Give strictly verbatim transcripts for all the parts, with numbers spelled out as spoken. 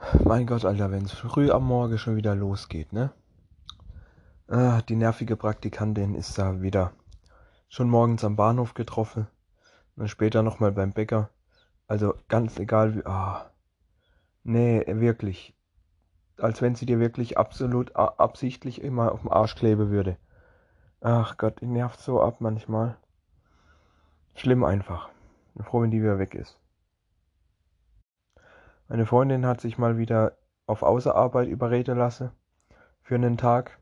Mein Gott, Alter, wenn es früh am Morgen schon wieder losgeht, ne? Ah, die nervige Praktikantin ist da wieder. Schon morgens am Bahnhof getroffen, dann später nochmal beim Bäcker. Also ganz egal wie. Ah, nee, wirklich. Als wenn sie dir wirklich absolut a- absichtlich immer auf dem Arsch kleben würde. Ach Gott, die nervt so ab manchmal. Schlimm einfach. Bin froh, wenn die wieder weg ist. Meine Freundin hat sich mal wieder auf Außerarbeit überreden lassen für einen Tag.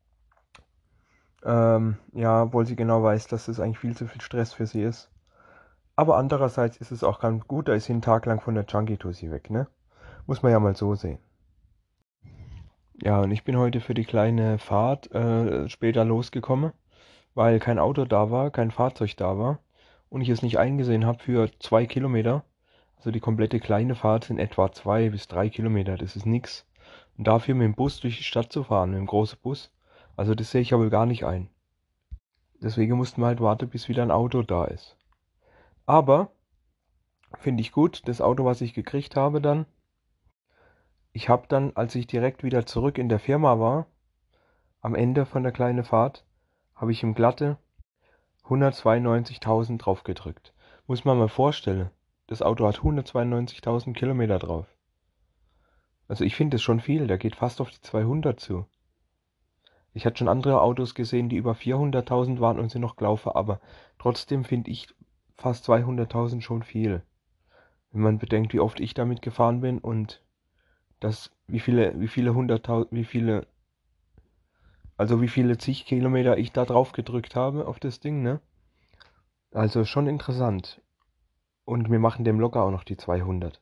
Ähm, ja, obwohl sie genau weiß, dass das eigentlich viel zu viel Stress für sie ist. Aber andererseits ist es auch ganz gut, da ist sie einen Tag lang von der Junkie-Tussi weg, ne? Muss man ja mal so sehen. Ja, und ich bin heute für die kleine Fahrt äh, später losgekommen, weil kein Auto da war, kein Fahrzeug da war und ich es nicht eingesehen habe für zwei Kilometer. Also die komplette kleine Fahrt sind etwa zwei bis drei Kilometer, das ist nix. Und dafür mit dem Bus durch die Stadt zu fahren, mit dem großen Bus, also das sehe ich ja wohl gar nicht ein. Deswegen mussten wir halt warten, bis wieder ein Auto da ist. Aber finde ich gut, das Auto, was ich gekriegt habe dann. Ich habe dann, als ich direkt wieder zurück in der Firma war, am Ende von der kleinen Fahrt, habe ich im Glatte hundertzweiundneunzigtausend drauf gedrückt. Muss man mal vorstellen, das Auto hat hundertzweiundneunzigtausend Kilometer drauf. Also ich finde das schon viel, der geht fast auf die zweihundert zu. Ich hatte schon andere Autos gesehen, die über vierhunderttausend waren und sind noch gelaufen, aber trotzdem finde ich fast zweihunderttausend schon viel. Wenn man bedenkt, wie oft ich damit gefahren bin und das, wie viele, wie viele hunderttausend, wie viele, also wie viele zig Kilometer ich da drauf gedrückt habe auf das Ding, ne? Also schon interessant. Und wir machen dem locker auch noch die zweihundert.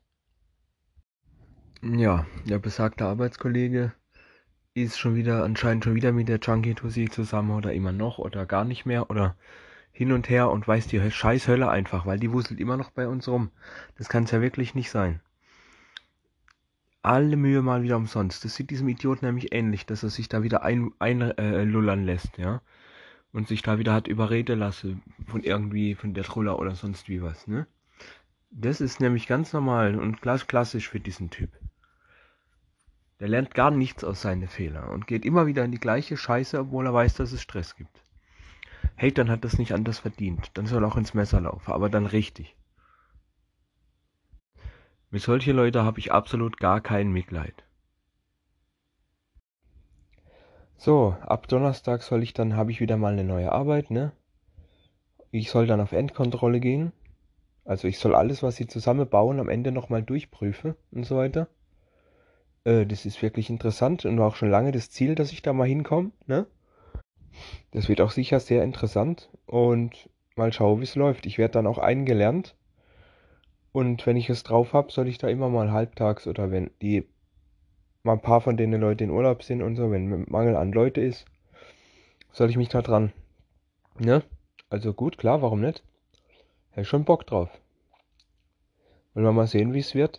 Ja, der besagte Arbeitskollege ist schon wieder, anscheinend schon wieder mit der Junkie Tussi zusammen oder immer noch oder gar nicht mehr oder hin und her und weiß die Scheißhölle einfach, weil die wuselt immer noch bei uns rum. Das kann es ja wirklich nicht sein. Alle Mühe mal wieder umsonst. Das sieht diesem Idioten nämlich ähnlich, dass er sich da wieder ein, einlullern äh, lullern lässt, ja. Und sich da wieder hat überreden lassen von irgendwie, von der Truller oder sonst wie was, ne? Das ist nämlich ganz normal und klass klassisch für diesen Typ. Der lernt gar nichts aus seinen Fehlern und geht immer wieder in die gleiche Scheiße, obwohl er weiß, dass es Stress gibt. Hey, dann hat das nicht anders verdient. Dann soll er auch ins Messer laufen, aber dann richtig. Mit solchen Leuten habe ich absolut gar kein Mitleid. So, ab Donnerstag soll ich dann, habe ich wieder mal eine neue Arbeit, ne? Ich soll dann auf Endkontrolle gehen. Also ich soll alles, was sie zusammenbauen, am Ende nochmal durchprüfen und so weiter. Äh, das ist wirklich interessant und war auch schon lange das Ziel, dass ich da mal hinkomme, ne? Das wird auch sicher sehr interessant und mal schauen, wie es läuft. Ich werde dann auch eingelernt und wenn ich es drauf habe, soll ich da immer mal halbtags oder wenn die mal ein paar von denen Leute in Urlaub sind und so, wenn Mangel an Leute ist, soll ich mich da dran, ne? Also gut, klar, warum nicht? Hätte schon Bock drauf. Wollen wir mal sehen, wie es wird.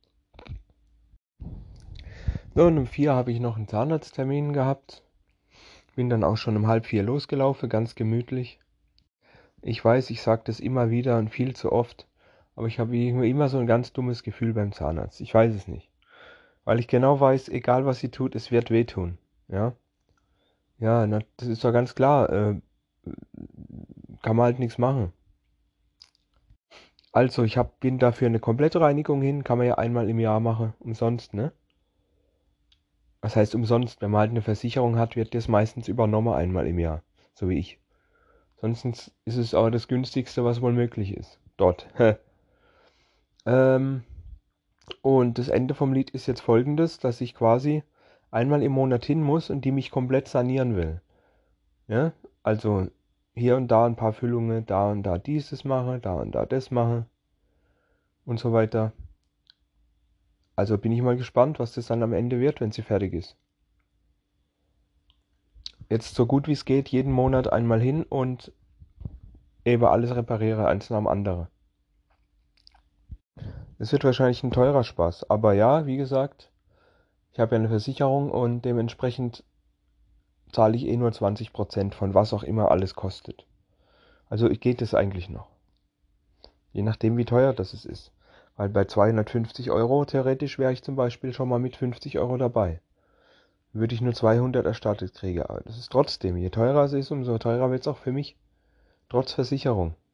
So, und um vier habe ich noch einen Zahnarzttermin gehabt. Bin dann auch schon um halb vier losgelaufen, ganz gemütlich. Ich weiß, ich sage das immer wieder und viel zu oft, aber ich habe immer so ein ganz dummes Gefühl beim Zahnarzt. Ich weiß es nicht. Weil ich genau weiß, egal was sie tut, es wird wehtun. Ja, ja, na, das ist doch ganz klar. Äh, kann man halt nichts machen. Also, ich hab, bin dafür eine komplette Reinigung hin, kann man ja einmal im Jahr machen, umsonst, ne? Was heißt umsonst? Wenn man halt eine Versicherung hat, wird das meistens übernommen einmal im Jahr, so wie ich. Sonst ist es aber das günstigste, was wohl möglich ist. Dort. ähm, und das Ende vom Lied ist jetzt folgendes, dass ich quasi einmal im Monat hin muss und die mich komplett sanieren will. Ja? Also hier und da ein paar Füllungen, da und da dieses mache, da und da das mache und so weiter. Also bin ich mal gespannt, was das dann am Ende wird, wenn sie fertig ist. Jetzt so gut wie es geht, jeden Monat einmal hin und eben alles repariere, eins nach dem anderen. Es wird wahrscheinlich ein teurer Spaß, aber ja, wie gesagt, ich habe ja eine Versicherung und dementsprechend zahle ich eh nur zwanzig Prozent von was auch immer alles kostet. Also geht es eigentlich noch. Je nachdem, wie teuer das ist. Weil bei zweihundertfünfzig Euro theoretisch wäre ich zum Beispiel schon mal mit fünfzig Euro dabei. Würde ich nur zweihundert erstattet kriege. Aber das ist trotzdem, je teurer es ist, umso teurer wird es auch für mich. Trotz Versicherung.